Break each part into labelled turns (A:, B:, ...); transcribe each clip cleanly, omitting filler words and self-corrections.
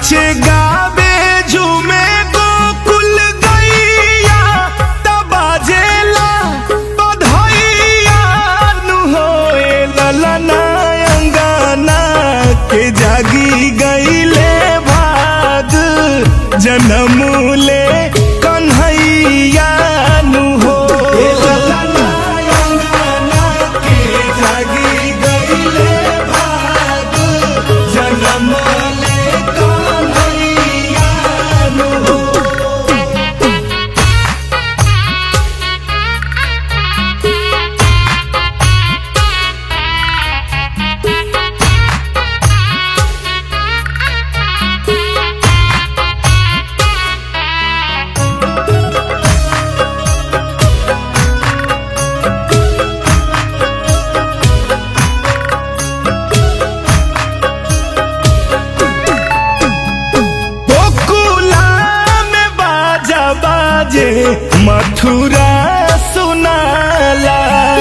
A: नाचे गावे झूमे गोकुल गैया तबाजेला बधैया नु होए ललना अंगना के जागी गईले भाग जन्म ले कन्हैया नु हो ललना अंगना के जागी गईले भाग जन्म ले कन्हैया नु हो। बाजे मथुरा सुनाला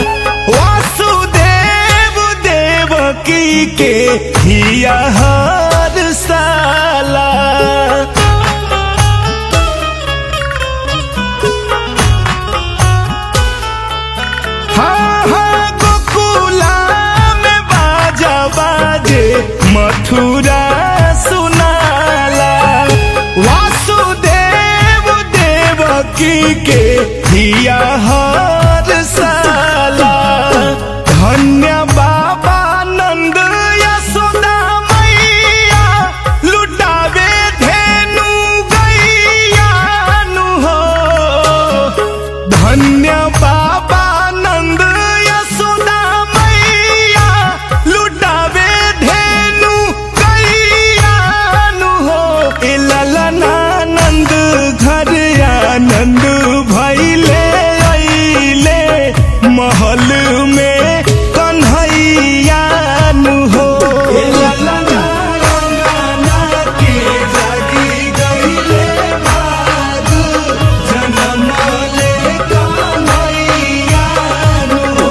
A: वासुदेव देवकी के हिया हर साला हाँ हाँ गोकुला में बाजा बाजे मथुरा सुनाला के हिया हर साला धन्य बाबा नंद यशोदा मैया लुटावे धेनु गैया नु हो धन्य बाबा नंद यशोदा मैया लुटावे धेनु गैया नु हो ए ललना नंद घर आनंद भैले अइले महल में कन्हैया नु हो ललना अंगना के जागी गईले भाग जन्म ले कन्हैया नु हो।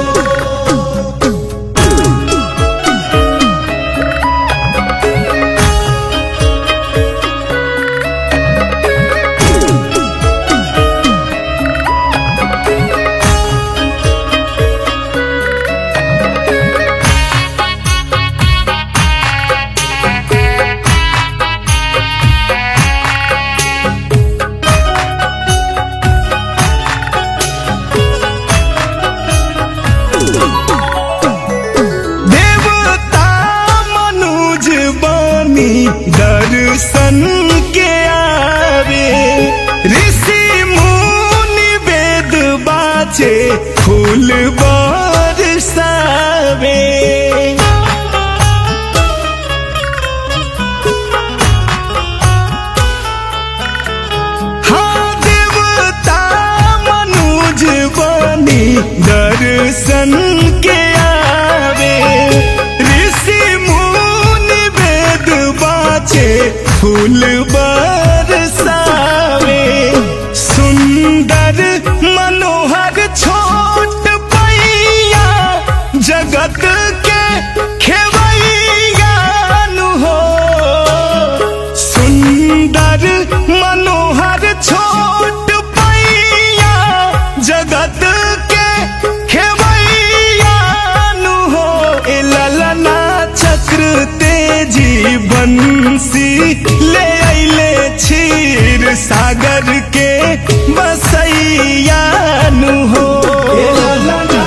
A: दर्शन के आवे ऋषि मुनि वेद बाचे फूल बरसावे हाँ देवता मनुज बनी दर्शन के आवे ऋषि फूल बरसावे सुंदर मनोहर छोट पैया जगत के खेवैया नु हो सुंदर मनोहर छोट पैया जगत के खेवैया नु हो ए ललना चक्र तेजी बंसी ले अइले क्षीर सागर के बसैया नु हो।